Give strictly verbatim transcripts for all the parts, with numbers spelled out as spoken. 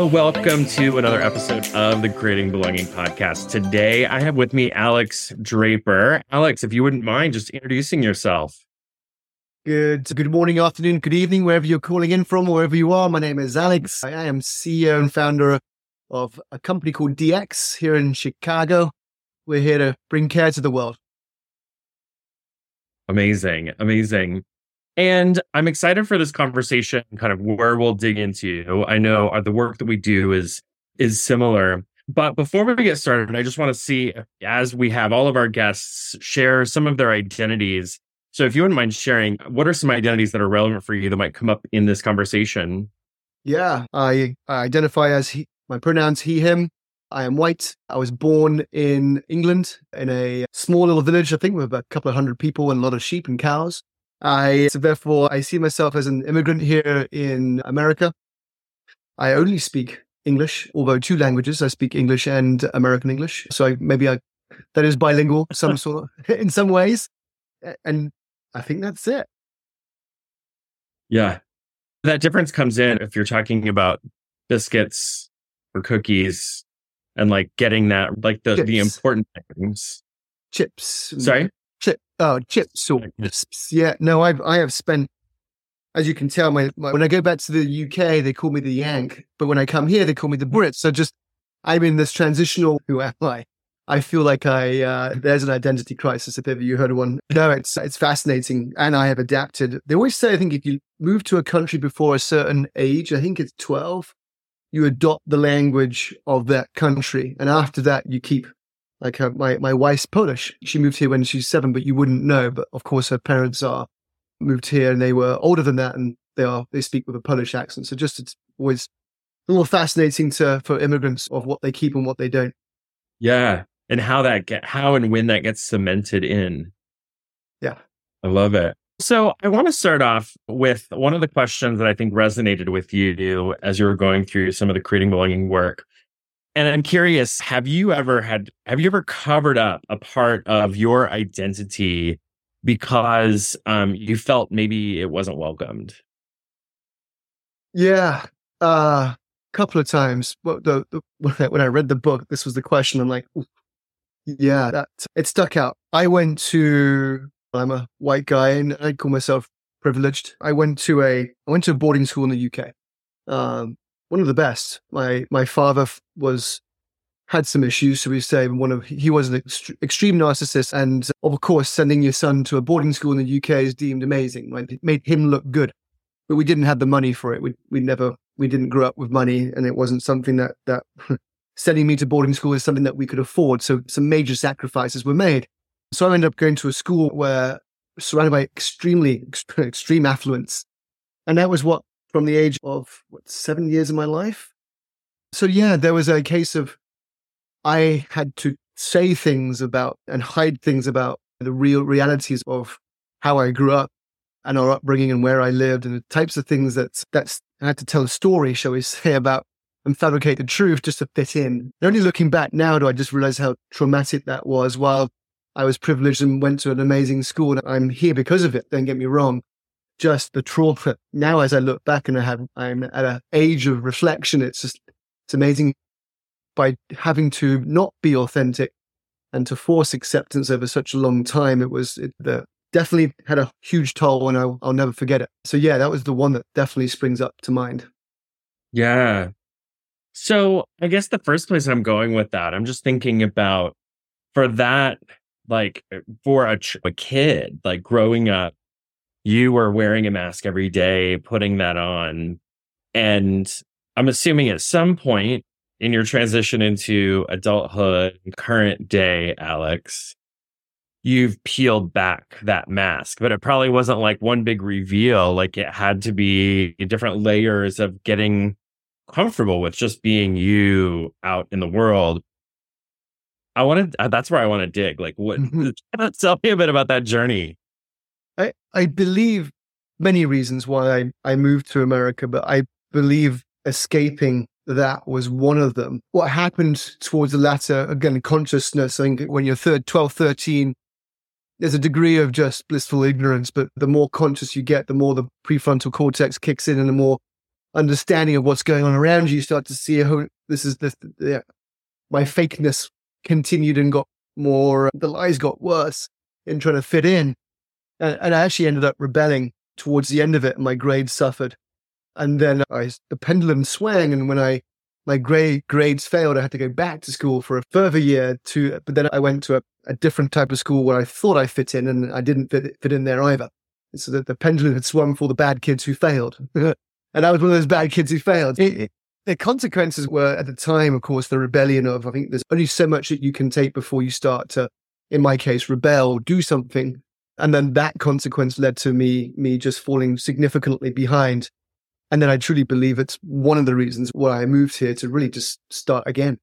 Hello, welcome to another episode of the Creating Belonging podcast. Today, I have with me Alex Draper. Alex, if you wouldn't mind just introducing yourself. Good good morning, afternoon, good evening, wherever you're calling in from, or wherever you are. My name is Alex. I am C E O and founder of a company called D X here in Chicago. We're here to bring care to the world. Amazing, amazing. And I'm excited for this conversation, kind of where we'll dig into. I know uh, the work that we do is is similar. But before we get started, I just want to see, as we have all of our guests share some of their identities. So if you wouldn't mind sharing, what are some identities that are relevant for you that might come up in this conversation? Yeah, I, I identify as he, my pronouns he, him. I am white. I was born in England in a small little village, I think, with about a couple of hundred people and a lot of sheep and cows. I, so therefore, I see myself as an immigrant here in America. I only speak English, although two languages. I speak English and American English. So I, maybe I, that is bilingual, some sort of, in some ways. And I think that's it. Yeah. That difference comes in if you're talking about biscuits or cookies and like getting that, like the, the important things. Chips. Sorry? Chip, oh, chips or crisps. Yeah, no, I've I have spent, as you can tell, my, my when I go back to the U K, they call me the Yank, but when I come here, they call me the Brit. So just I'm in this transitional. Who am I? I feel like I uh, there's an identity crisis if ever you heard of one. No, it's it's fascinating, and I have adapted. They always say, I think if you move to a country before a certain age, I think it's twelve, you adopt the language of that country, and after that, you keep. Like her, my, my wife's Polish. She moved here when she's seven, but you wouldn't know. But of course, her parents are moved here and they were older than that, and they are they speak with a Polish accent. So just it's always a little fascinating to for immigrants of what they keep and what they don't. Yeah, and how that get how and when that gets cemented in. Yeah, I love it. So I want to start off with one of the questions that I think resonated with you as you were going through some of the Creating Belonging work. And I'm curious, have you ever had, have you ever covered up a part of your identity because um, you felt maybe it wasn't welcomed? Yeah, a uh, couple of times. Well, the, the, when, I, when I read the book, this was the question. I'm like, yeah, that it stuck out. I went to, I'm a white guy and I call myself privileged. I went to a, I went to a boarding school in the U K. Um, One of the best. My my father was had some issues, so we say. One of he was an ext- extreme narcissist, and of course, sending your son to a boarding school in the U K is deemed amazing. Right? It made him look good, but we didn't have the money for it. We we never we didn't grow up with money, and it wasn't something that that sending me to boarding school is something that we could afford. So some major sacrifices were made. So I ended up going to a school where surrounded by extremely extreme affluence, and that was what. From the age of, what, seven years of my life? So yeah, there was a case of I had to say things about and hide things about the real realities of how I grew up and our upbringing and where I lived and the types of things that that's, I had to tell a story, shall we say, about and fabricate the truth just to fit in. And only looking back now do I just realize how traumatic that was. While I was privileged and went to an amazing school and I'm here because of it, don't get me wrong. Just the trauma. Now, as I look back and I have, I'm at an age of reflection. It's just, it's amazing by having to not be authentic and to force acceptance over such a long time. It was it, the, definitely had a huge toll and I'll, I'll never forget it. So yeah, that was the one that definitely springs up to mind. Yeah. So I guess the first place I'm going with that, I'm just thinking about for that, like for a, a kid, like growing up, you were wearing a mask every day, putting that on. And I'm assuming at some point in your transition into adulthood, current day, Alex, you've peeled back that mask, but it probably wasn't like one big reveal. Like it had to be different layers of getting comfortable with just being you out in the world. I wanted, that's where I want to dig. Like what, tell me a bit about that journey. I, I believe many reasons why I, I moved to America, but I believe escaping that was one of them. What happened towards the latter, again, consciousness, I think when you're third, twelve, thirteen, there's a degree of just blissful ignorance, but the more conscious you get, the more the prefrontal cortex kicks in and the more understanding of what's going on around you, you start to see, oh, this is this, yeah, my fakeness continued and got more, the lies got worse in trying to fit in. And, and I actually ended up rebelling towards the end of it, and my grades suffered. And then I, the pendulum swang, and when I my grade grades failed, I had to go back to school for a further year. To, but then I went to a, a different type of school where I thought I fit in, and I didn't fit, fit in there either. So that the pendulum had swung for the bad kids who failed, and I was one of those bad kids who failed. It, it, the consequences were, at the time, of course, the rebellion of, I think there's only so much that you can take before you start to, in my case, rebel, do something. And then that consequence led to me, me just falling significantly behind. And then I truly believe it's one of the reasons why I moved here, to really just start again.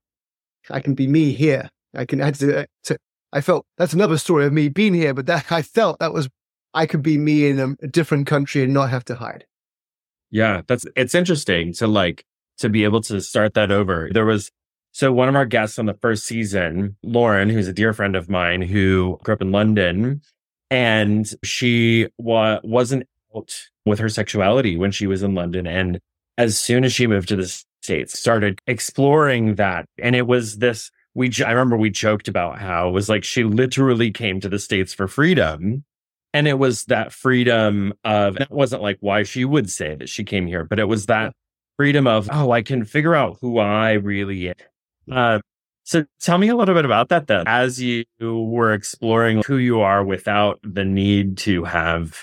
I can be me here. I can add to, to I felt that's another story of me being here, but that I felt that was, I could be me in a, a different country and not have to hide. Yeah, that's, it's interesting to like, to be able to start that over. There was, so one of our guests on the first season, Lauren, who's a dear friend of mine who grew up in London, and she wa- wasn't out with her sexuality when she was in London. And as soon as she moved to the States, started exploring that. And it was this, we, I remember we joked about how it was like she literally came to the States for freedom. And it was that freedom of, and it wasn't like why she would say that she came here, but it was that freedom of, oh, I can figure out who I really am. Uh, so tell me a little bit about that then, as you were exploring who you are without the need to have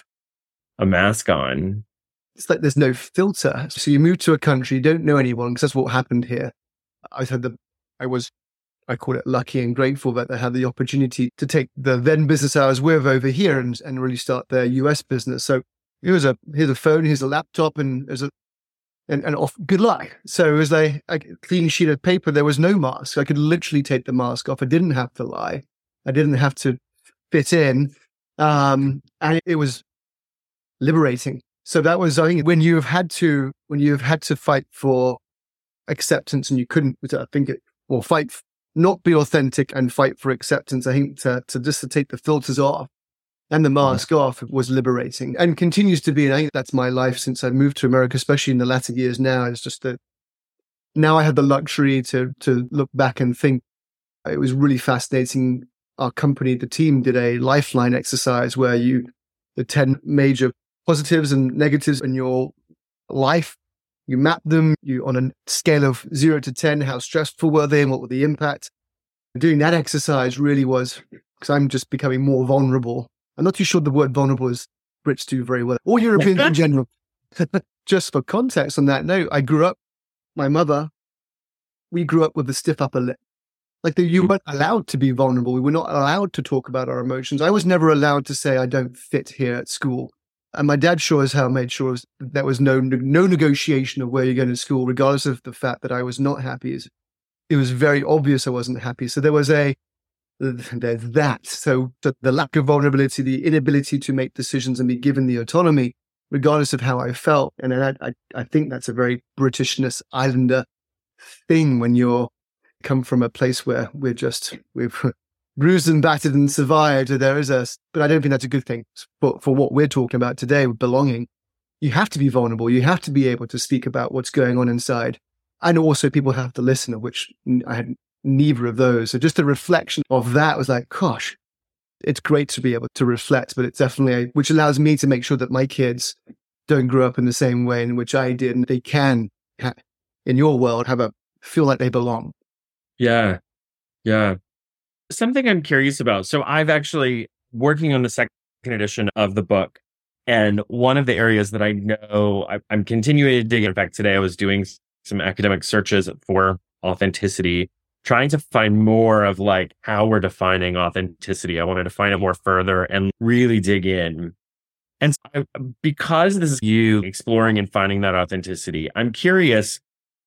a mask on. It's like there's no filter. So you move to a country, you don't know anyone, because that's what happened here. I had the, I was, I call it lucky and grateful that I had the opportunity to take the then business I was with over here and, and really start their U S business. So it was a, here's a phone, here's a laptop, and there's a, and, and off, good luck. So it was a, a clean sheet of paper. There was no mask. I could literally take the mask off. I didn't have to lie. I didn't have to fit in. Um, and it was liberating. So that was, I think, when you have had to, when you have had to fight for acceptance and you couldn't, I think it, or fight, not be authentic and fight for acceptance. I think to, to just to take the filters off and the mask mm-hmm. off was liberating, and continues to be. And I think that's my life since I moved to America, especially in the latter years now. It's just that now I have the luxury to, to look back and think it was really fascinating. Our company, the team did a lifeline exercise where you, the ten major positives and negatives in your life, you map them, you on a scale of zero to ten, how stressful were they and what were the impact? Doing that exercise really was, because I'm just becoming more vulnerable. I'm not too sure the word vulnerable is Brits do very well, or Europeans in general. Just for context on that note, I grew up, my mother, we grew up with a stiff upper lip. Like the, you weren't allowed to be vulnerable. We were not allowed to talk about our emotions. I was never allowed to say I don't fit here at school. And my dad sure as hell made sure there was no no negotiation of where you're going to school, regardless of the fact that I was not happy. It was very obvious I wasn't happy. So there was a, there's that. So the lack of vulnerability, the inability to make decisions and be given the autonomy, regardless of how I felt. And I, I, I think that's a very Britishness Islander thing when you're come from a place where we're just, we've bruised and battered and survived. There is a, but I don't think that's a good thing for, for what we're talking about today with belonging. You have to be vulnerable. You have to be able to speak about what's going on inside. And also people have to listen, of which I had neither of those. So just a reflection of that was like, gosh, it's great to be able to reflect, but it's definitely, a, which allows me to make sure that my kids don't grow up in the same way in which I did. And they can, in your world, have a, feel like they belong. Yeah. Yeah. Something I'm curious about. So I've actually working on the second edition of the book. And one of the areas that I know I, I'm continuing to dig. In fact, today I was doing some academic searches for authenticity, trying to find more of like how we're defining authenticity. I wanted to find it more further and really dig in. And so I, because this is you exploring and finding that authenticity, I'm curious,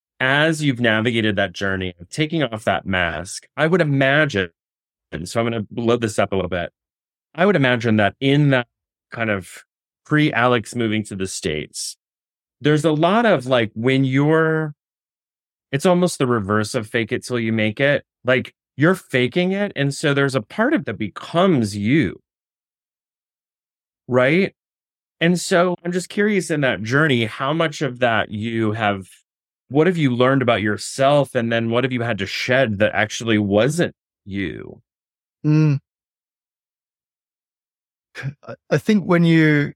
as you've navigated that journey of taking off that mask, I would imagine, so I'm going to load this up a little bit. I would imagine that in that kind of pre-Alex moving to the States, there's a lot of like when you're, it's almost the reverse of fake it till you make it. Like you're faking it. And so there's a part of that becomes you. Right? And so I'm just curious in that journey, how much of that you have, what have you learned about yourself? And then what have you had to shed that actually wasn't you? Mm. I- I think when you,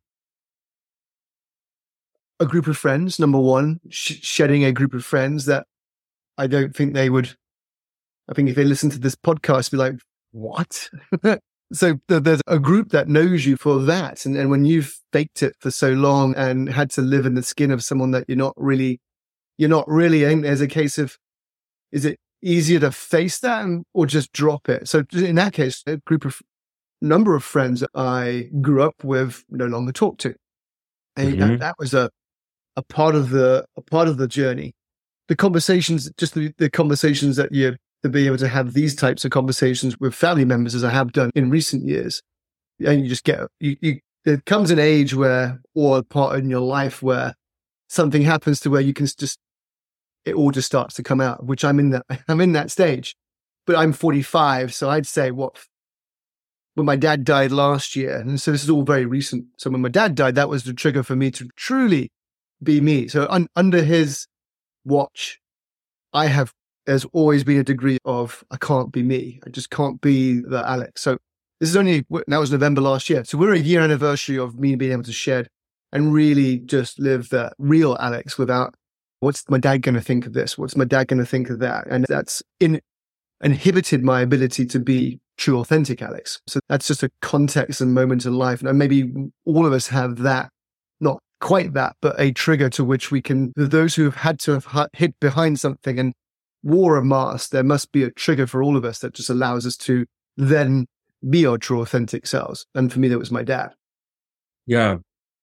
a group of friends, number one, sh- shedding a group of friends that I don't think they would, I think if they listen to this podcast, be like, what? So th- there's a group that knows you for that. And, and when you've faked it for so long and had to live in the skin of someone that you're not really, you're not really, and there's a case of, is it easier to face that and, or just drop it? So in that case, a group of, number of friends that I grew up with no longer talk to. And Mhm. that, that was a, a part of the, a part of the journey. The conversations, just the, the conversations that you, to be able to have these types of conversations with family members, as I have done in recent years. And you just get, you, you, there comes an age where, or a part in your life where something happens to where you can just, it all just starts to come out, which I'm in that, I'm in that stage, but I'm forty-five. So I'd say what, when my dad died last year, and so this is all very recent. So when my dad died, that was the trigger for me to truly be me. So un, under his watch, I have, there's always been a degree of, I can't be me. I just can't be the Alex. So this is only, that was November last year. So we're a year anniversary of me being able to shed and really just live the real Alex without, what's my dad going to think of this? What's my dad going to think of that? And that's in, inhibited my ability to be true, authentic Alex. So that's just a context and moment in life. And maybe all of us have that, not quite that, but a trigger to which we can, those who have had to have hid behind something and wore a mask, there must be a trigger for all of us that just allows us to then be our true, authentic selves. And for me, that was my dad. Yeah.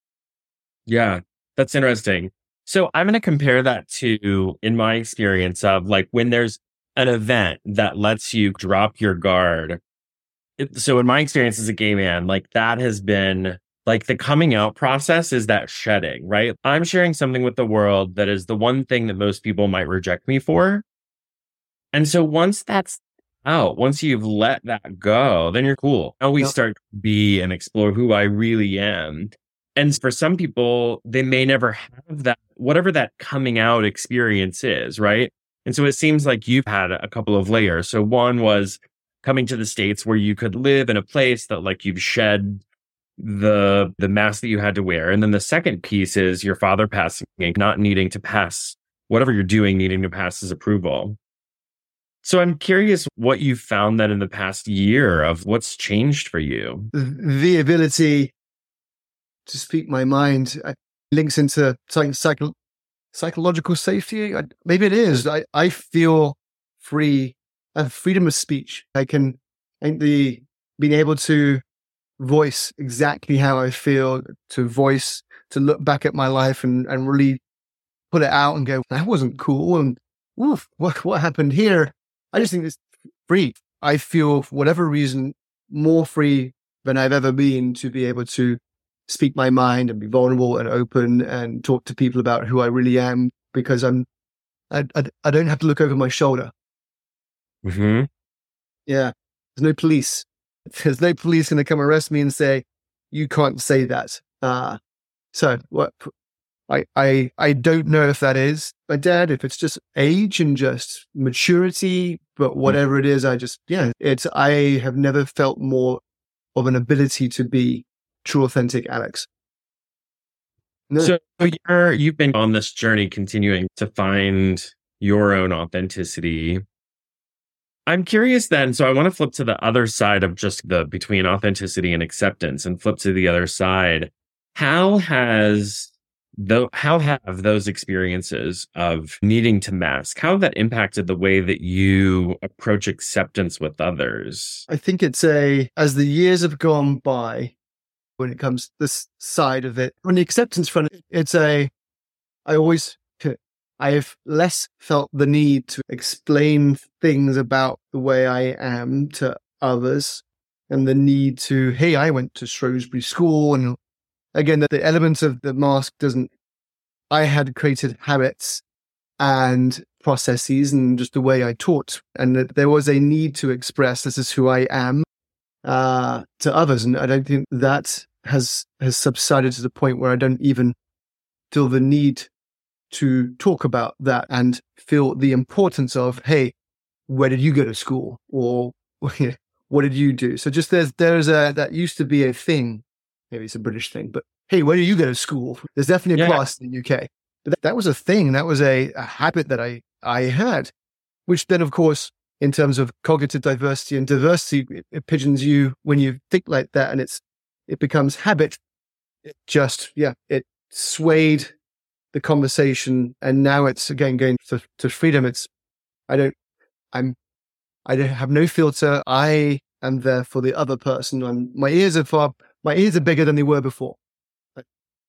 Yeah. That's interesting. So I'm going to compare that to, in my experience of like when there's an event that lets you drop your guard. It, so in my experience as a gay man, like that has been like the coming out process is that shedding, right? I'm sharing something with the world that is the one thing that most people might reject me for. And so once that's out, once you've let that go, then you're cool. Now we Yep. start to be and explore who I really am. And for some people, they may never have that, whatever that coming out experience is, right? And so it seems like you've had a couple of layers. So one was coming to the States where you could live in a place that like you've shed the the mask that you had to wear. And then the second piece is your father passing and not needing to pass whatever you're doing, needing to pass his approval. So I'm curious what you found that in the past year of what's changed for you. The ability to speak my mind uh, links into psych- psycho- psychological safety. I, maybe it is. I, I feel free, I have freedom of speech. I can, I think the being able to voice exactly how I feel, to voice, to look back at my life and, and really put it out and go, that wasn't cool. And oof, what, what happened here? I just think it's free. I feel, for whatever reason, more free than I've ever been to be able to speak my mind and be vulnerable and open and talk to people about who I really am, because I'm, I, I, I don't have to look over my shoulder. Mm-hmm. Yeah. There's no police. There's no police going to come arrest me and say, you can't say that. Uh, so what, I, I, I don't know if that is my dad, if it's just age and just maturity, but whatever it is, I just, yeah, it's, I have never felt more of an ability to be true, authentic Alex. No. So you're, you've been on this journey continuing to find your own authenticity. I'm curious then, so I want to flip to the other side of just the between authenticity and acceptance and flip to the other side. How has though how have those experiences of needing to mask, how have that impacted the way that you approach acceptance with others? I think it's a, as the years have gone by, when it comes to this side of it, on the acceptance front, it's a, I always, I've less felt the need to explain things about the way I am to others and the need to, hey, I went to Shrewsbury School. And again, the, the element of the mask doesn't, I had created habits and processes and just the way I taught. And that there was a need to express this is who I am uh, to others. And I don't think that has has subsided to the point where I don't even feel the need to talk about that and feel the importance of, hey, where did you go to school? Or what did you do? So just there's, there's a, that used to be a thing. Maybe it's a British thing, but hey, where do you go to school? There's definitely a Yeah. class in the U K. But that, that was a thing. That was a, a habit that I, I had, which then, of course, in terms of cognitive diversity and diversity, it, it pigeons you when you think like that, and it's, it becomes habit. It just, yeah, it swayed the conversation, and now it's again going to, to freedom. It's, I don't, I'm, I don't have no filter. I am there for the other person. I'm, my ears are far, my ears are bigger than they were before. Like,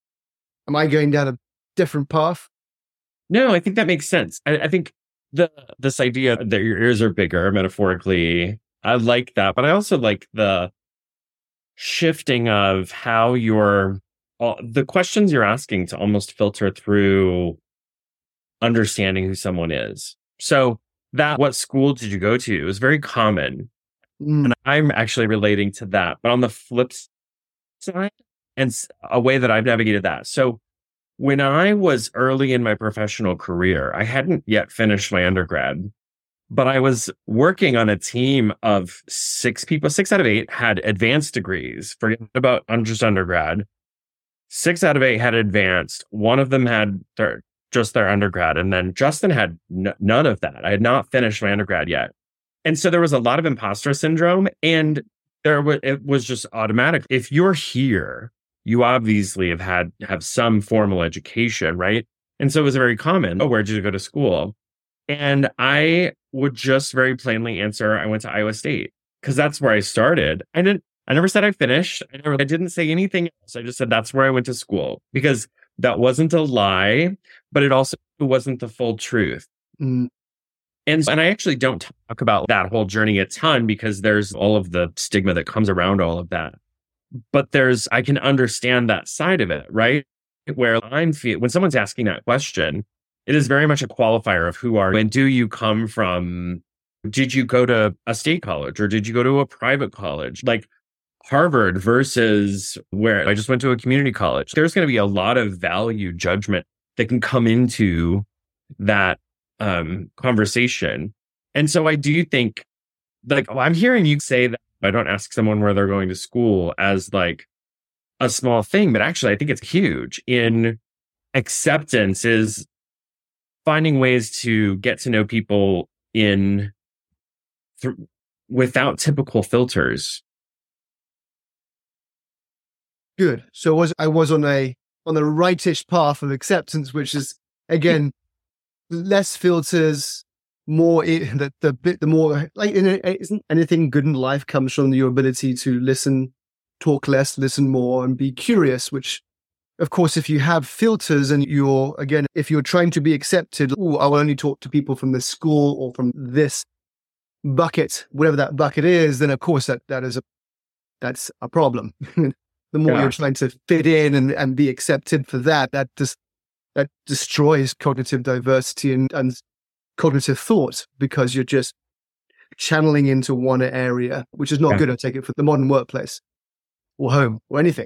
am I going down a different path? No, I think that makes sense. I, I think the this idea that your ears are bigger, metaphorically, I like that, but I also like the shifting of how you're all, the questions you're asking to almost filter through understanding who someone is. So that, what school did you go to, is very common. Mm. And I'm actually relating to that. But on the flip side, and s- a way that I've navigated that. So when I was early in my professional career, I hadn't yet finished my undergrad, but I was working on a team of six people. Six out of eight had advanced degrees. Forget about un- just undergrad. Six out of eight had advanced. One of them had their, just their undergrad. And then Justin had n- none of that. I had not finished my undergrad yet. And so there was a lot of imposter syndrome, and there w- it was just automatic. If you're here, you obviously have had have some formal education, right? And so it was very common. Oh, where did you go to school? And I would just very plainly answer, I went to Iowa State, because that's where I started. I didn't. I never said I finished. I never. I didn't say anything else. I just said that's where I went to school, because that wasn't a lie, but it also wasn't the full truth. Mm. And, and I actually don't talk about that whole journey a ton, because there's all of the stigma that comes around all of that. But there's, I can understand that side of it, right? Where I'm feel when someone's asking that question, it is very much a qualifier of who are you, and do you come from, did you go to a state college, or did you go to a private college? Like Harvard versus where I just went to a community college. There's going to be a lot of value judgment that can come into that um, conversation. And so I do think, like, oh, I'm hearing you say that I don't ask someone where they're going to school as like a small thing, but actually I think it's huge in acceptance, is finding ways to get to know people in th- without typical filters. Good. So was I was on a on the rightish path of acceptance, which is again less filters, more it, the the bit the more like in a, isn't anything good in life comes from your ability to listen, talk less, listen more, and be curious. Which, of course, if you have filters and you're again, if you're trying to be accepted, oh, I will only talk to people from this school or from this bucket, whatever that bucket is, then of course that that is a that's a problem. The more Yeah. you're trying to fit in and, and be accepted for that, that just that destroys cognitive diversity and, and cognitive thought, because you're just channeling into one area, which is not Yeah. good, I take it, for the modern workplace or home or anything.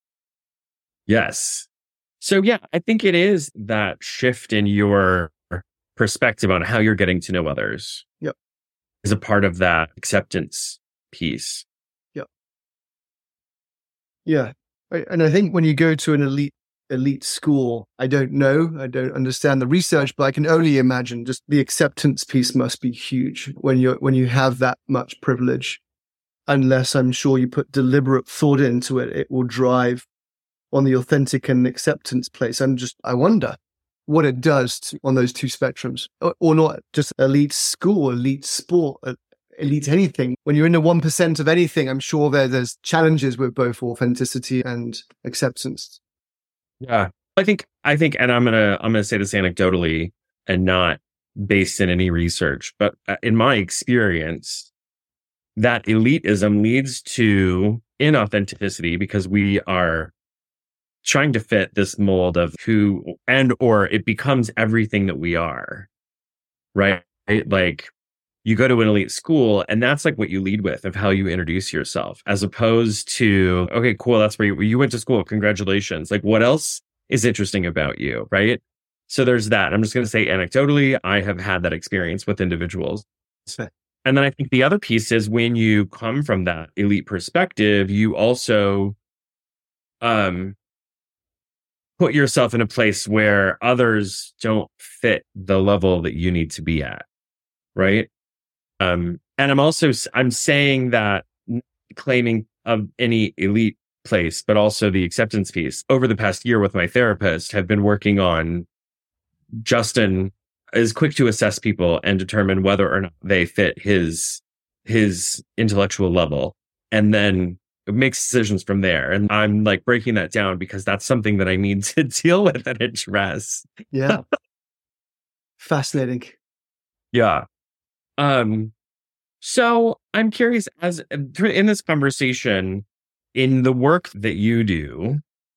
Yes. So yeah, I think it is that shift in your perspective on how you're getting to know others. Yep. Is a part of that acceptance piece. Yeah. Right. And I think when you go to an elite elite school, I don't know, I don't understand the research, but I can only imagine just the acceptance piece must be huge when you're when you have that much privilege. Unless I'm sure you put deliberate thought into it, it will drive on the authentic and acceptance place. I'm just, I wonder what it does to, on those two spectrums, or, or not just elite school, elite sport, uh, elite anything. When you're in the one percent of anything, I'm sure there, there's challenges with both authenticity and acceptance. Yeah. I think, I think, and I'm going to, I'm going to say this anecdotally and not based in any research, but uh, in my experience, that elitism leads to inauthenticity, because we are trying to fit this mold of who, and or it becomes everything that we are, right? Like you go to an elite school and that's like what you lead with of how you introduce yourself, as opposed to, okay, cool, that's where you, you went to school. Congratulations. Like, what else is interesting about you, right? So there's that. I'm just going to say anecdotally, I have had that experience with individuals. And then I think the other piece is when you come from that elite perspective, you also um, put yourself in a place where others don't fit the level that you need to be at, right? Um, and I'm also I'm saying that claiming of any elite place, but also the acceptance piece. Over the past year with my therapist, have been working on Justin is quick to assess people and determine whether or not they fit his his intellectual level, and then makes decisions from there. And I'm like breaking that down because that's something that I need to deal with and address. Yeah. Fascinating. Yeah. Um, so I'm curious, as in this conversation, in the work that you do,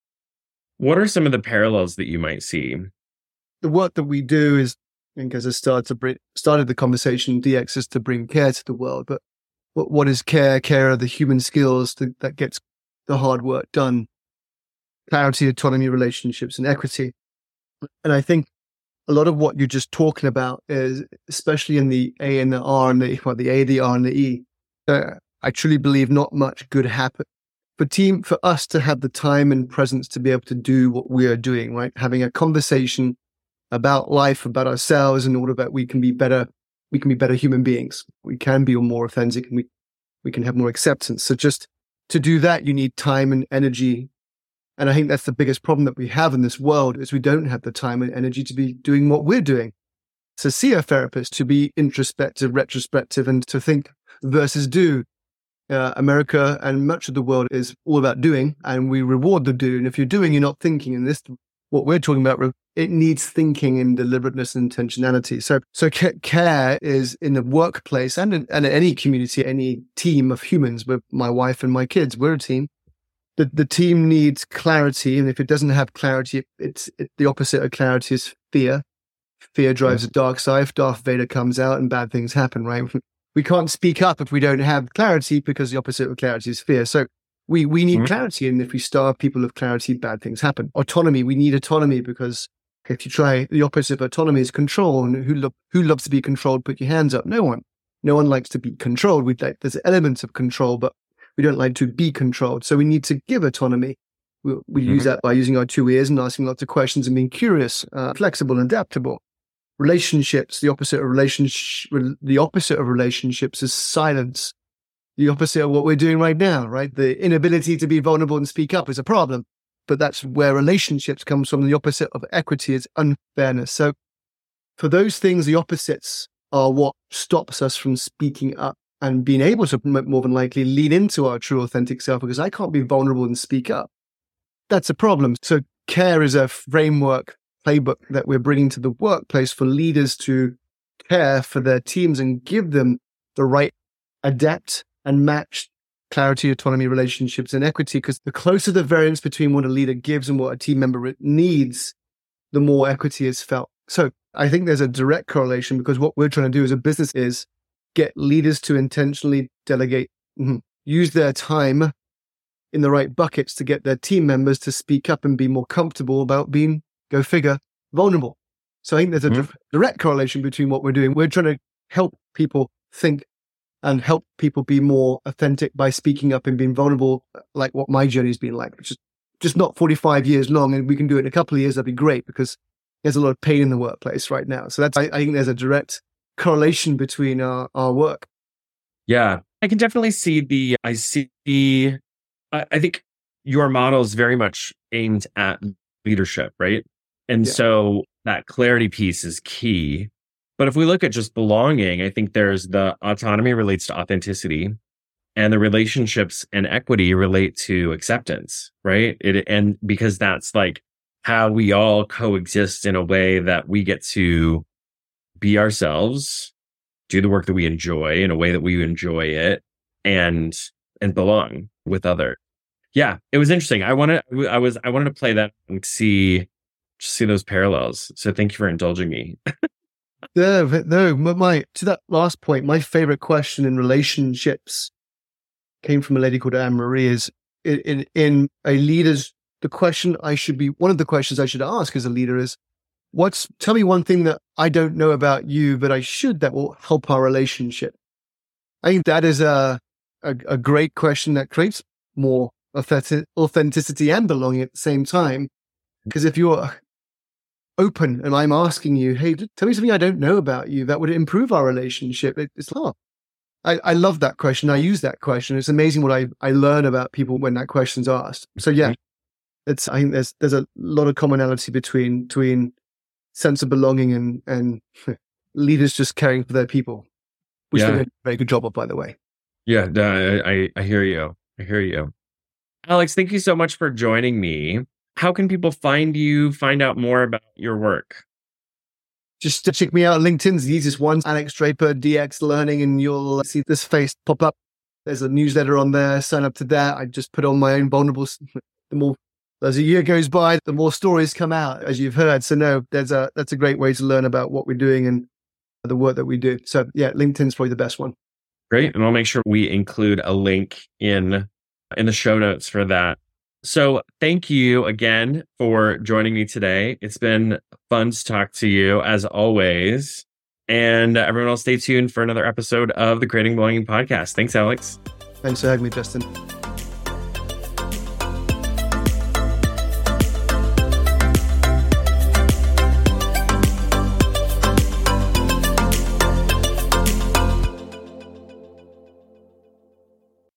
what are some of the parallels that you might see? The work that we do is, I think, as I started to bring, started the conversation, D X is to bring care to the world. But what, what is care? Care are the human skills to, that gets the hard work done. Clarity, autonomy, relationships, and equity. And I think a lot of what you're just talking about is, especially in the A and the R and the, well, the A, the R, and the E, uh, I truly believe not much good happen. For team, for us to have the time and presence to be able to do what we are doing, right? Having a conversation about life, about ourselves, in order that we can be better, we can be better human beings. We can be more authentic, and we, we can have more acceptance. So just to do that, you need time and energy. And I think that's the biggest problem that we have in this world, is we don't have the time and energy to be doing what we're doing. To see a therapist, to be introspective, retrospective, and to think versus do. Uh, America and much of the world is all about doing, and we reward the do. And if you're doing, you're not thinking. And this, what we're talking about, it needs thinking and deliberateness and intentionality. So, so care is in the workplace and in, and in any community, any team of humans. With my wife and my kids, we're a team. The the team needs clarity, and if it doesn't have clarity, it, it's it, the opposite of clarity is fear. Fear drives the dark side. If Darth Vader comes out and bad things happen, right? We can't speak up if we don't have clarity, because the opposite of clarity is fear. So we, we need mm-hmm. clarity. And if we starve people of clarity, bad things happen. Autonomy, we need autonomy, because if you try, the opposite of autonomy is control. And who, lo- who loves to be controlled? Put your hands up. No one. No one likes to be controlled. We like, there's elements of control, but we don't like to be controlled. So we need to give autonomy. We, we mm-hmm. use that by using our two ears and asking lots of questions and being curious, uh, flexible, and adaptable. Relationships, the opposite of relationship, the opposite of relationships is silence. The opposite of what we're doing right now, right? The inability to be vulnerable and speak up is a problem, but that's where relationships comes from. The opposite of equity is unfairness. So for those things, the opposites are what stops us from speaking up and being able to more than likely lean into our true authentic self, because I can't be vulnerable and speak up. That's a problem. So care is a framework, playbook that we're bringing to the workplace for leaders to care for their teams and give them the right adapt and match clarity, autonomy, relationships, and equity. Because the closer the variance between what a leader gives and what a team member needs, the more equity is felt. So I think there's a direct correlation, because what we're trying to do as a business is get leaders to intentionally delegate, mm-hmm, use their time in the right buckets to get their team members to speak up and be more comfortable about being, go figure, vulnerable. So I think there's a mm-hmm. direct correlation between what we're doing. We're trying to help people think and help people be more authentic by speaking up and being vulnerable, like what my journey's been like, which is just not forty-five years long. And we can do it in a couple of years. That'd be great, because there's a lot of pain in the workplace right now. So that's, I, I think there's a direct correlation between our, our work. Yeah, I can definitely see the, I see the, I, I think your model is very much aimed at leadership, right? And yeah. so that clarity piece is key. But if we look at just belonging, I think there's the autonomy relates to authenticity, and the relationships and equity relate to acceptance, right? It, and because that's like how we all coexist in a way that we get to be ourselves, do the work that we enjoy in a way that we enjoy it, and and belong with others. Yeah, it was interesting. I wanted, I was, I wanted to play that and see, see those parallels. So thank you for indulging me. No, but no, my, my to that last point, my favorite question in relationships came from a lady called Anne Marie. Is in, in in a leader's the question I should be one of the questions I should ask as a leader is, what's tell me one thing that I don't know about you, but I should that will help our relationship. I think that is a a, a great question that creates more authentic, authenticity and belonging at the same time. Because if you're open and I'm asking you, hey, tell me something I don't know about you that would improve our relationship, it, it's like, oh, I, I love that question. I use that question. It's amazing what I, I learn about people when that question's asked. So yeah, it's I think there's there's a lot of commonality between between sense of belonging and and leaders just caring for their people, which Yeah. they do a very good job of, by the way. Yeah, no, I, I I hear you. I hear you. Alex, thank you so much for joining me. How can people find you, find out more about your work? Just check me out. LinkedIn's the easiest one. Alex Draper, D X Learning, and you'll see this face pop up. There's a newsletter on there. Sign up to that. I just put on my own vulnerables. The more as a year goes by, the more stories come out, as you've heard. So no, there's a that's a great way to learn about what we're doing and the work that we do. So yeah, LinkedIn's probably the best one. Great. And I'll make sure we include a link in in the show notes for that. So thank you again for joining me today. It's been fun to talk to you as always. And everyone else, stay tuned for another episode of the Creating Belonging podcast. Thanks, Alex. Thanks for having me, Justin.